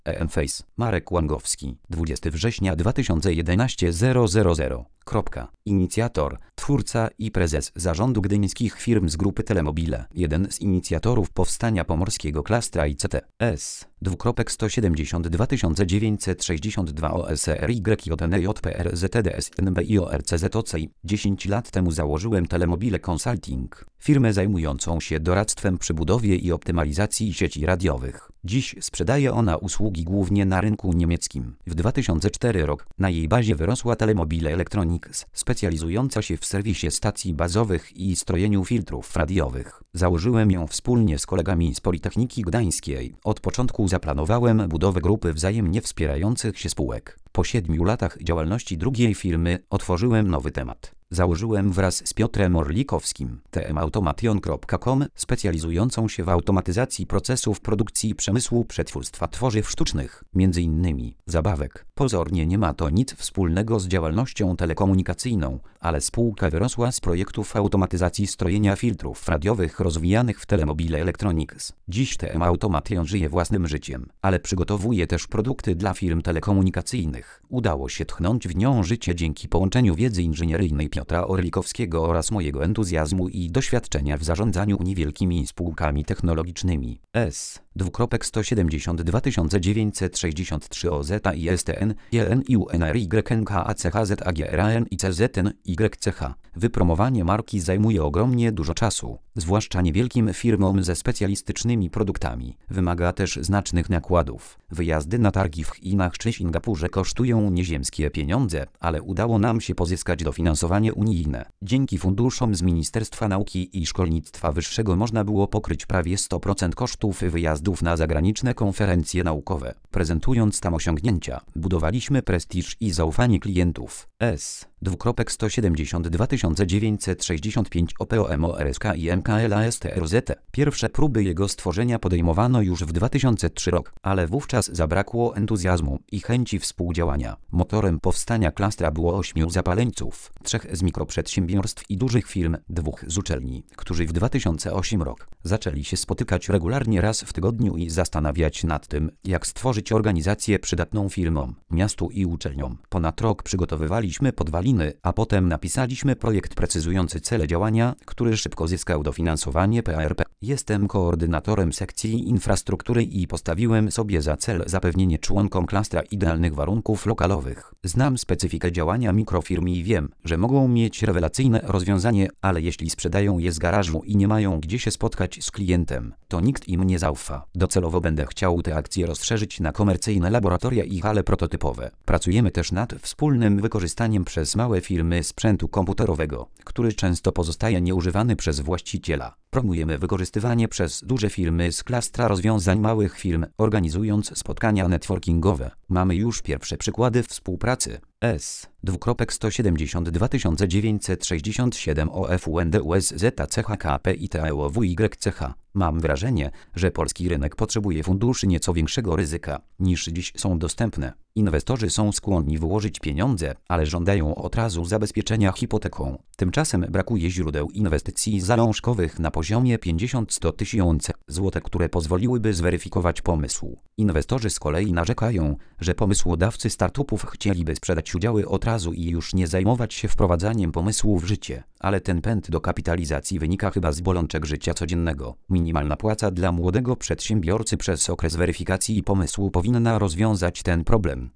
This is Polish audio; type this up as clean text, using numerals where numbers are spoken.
Face, Marek Łangowski, 20 września 2011 000. Inicjator, twórca i prezes zarządu gdyńskich firm z grupy Telemobile. Jeden z inicjatorów powstania pomorskiego klastra ICT.S. 170 962 OSRYJNEJPRZTDSNBIORCZOCI. 10 lat temu założyłem Telemobile Consulting, firmę zajmującą się doradztwem przy budowie i optymalizacji sieci radiowych. Dziś sprzedaje ona usługi głównie na rynku niemieckim. W 2004 rok na jej bazie wyrosła Telemobile Electronics, specjalizująca się w serwisie stacji bazowych i strojeniu filtrów radiowych. Założyłem ją wspólnie z kolegami z Politechniki Gdańskiej. Od początku zaplanowałem budowę grupy wzajemnie wspierających się spółek. Po 7 latach działalności drugiej firmy otworzyłem nowy temat. Założyłem wraz z Piotrem Orlikowskim tmautomation.com, specjalizującą się w automatyzacji procesów produkcji przemysłu przetwórstwa tworzyw sztucznych, m.in. zabawek. Pozornie nie ma to nic wspólnego z działalnością telekomunikacyjną, ale spółka wyrosła z projektów automatyzacji strojenia filtrów radiowych rozwijanych w Telemobile Electronics. Dziś tmautomation żyje własnym życiem, ale przygotowuje też produkty dla firm telekomunikacyjnych. Udało się tchnąć w nią życie dzięki połączeniu wiedzy inżynieryjnej Piotra Orlikowskiego oraz mojego entuzjazmu i doświadczenia w zarządzaniu niewielkimi spółkami technologicznymi. 170 963 OZA ISTN JNIUNRYNKACHZAGRAN ICZN YCH. Wypromowanie marki zajmuje ogromnie dużo czasu, zwłaszcza niewielkim firmom ze specjalistycznymi produktami. Wymaga też znacznych nakładów. Wyjazdy na targi w Chinach czy Singapurze kosztują nieziemskie pieniądze, ale udało nam się pozyskać dofinansowanie unijne. Dzięki funduszom z Ministerstwa Nauki i Szkolnictwa Wyższego można było pokryć prawie 100% kosztów wyjazdów na zagraniczne konferencje naukowe. Prezentując tam osiągnięcia, budowaliśmy prestiż i zaufanie klientów. 170 965 OPOMORSK i MKLASTRZ. Pierwsze próby jego stworzenia podejmowano już w 2003 rok, ale wówczas zabrakło entuzjazmu i chęci współdziałania. Motorem powstania klastra było 8 zapaleńców, 3 z mikroprzedsiębiorstw i dużych firm, 2 z uczelni, którzy w 2008 rok zaczęli się spotykać regularnie raz w tygodniu i zastanawiać nad tym, jak stworzyć organizację przydatną firmom, miastu i uczelniom. Ponad rok przygotowywaliśmy podwaliny, a potem napisaliśmy projekt precyzujący cele działania, który szybko zyskał dofinansowanie PRP. Jestem koordynatorem sekcji infrastruktury i postawiłem sobie za cel zapewnienie członkom klastra idealnych warunków lokalowych. Znam specyfikę działania mikrofirm i wiem, że mogą mieć rewelacyjne rozwiązanie, ale jeśli sprzedają je z garażu i nie mają gdzie się spotkać z klientem, to nikt im nie zaufa. Docelowo będę chciał te akcje rozszerzyć na komercyjne laboratoria i hale prototypowe. Pracujemy też nad wspólnym wykorzystaniem przez małe firmy sprzętu komputerowego, który często pozostaje nieużywany przez właściciela. Promujemy wykorzystywanie przez duże firmy z klastra rozwiązań małych firm, organizując spotkania networkingowe. Mamy już pierwsze przykłady współpracy. 170 967 OFUNDUSZCHKPITEOWYCH. Mam wrażenie, że polski rynek potrzebuje funduszy nieco większego ryzyka, niż dziś są dostępne. Inwestorzy są skłonni wyłożyć pieniądze, ale żądają od razu zabezpieczenia hipoteką. Tymczasem brakuje źródeł inwestycji zalążkowych na poziomie 50–100 tysięcy złotych, które pozwoliłyby zweryfikować pomysł. Inwestorzy z kolei narzekają, że pomysłodawcy startupów chcieliby sprzedać udziały od razu i już nie zajmować się wprowadzaniem pomysłu w życie. Ale ten pęd do kapitalizacji wynika chyba z bolączek życia codziennego. Minimalna płaca dla młodego przedsiębiorcy przez okres weryfikacji pomysłu powinna rozwiązać ten problem.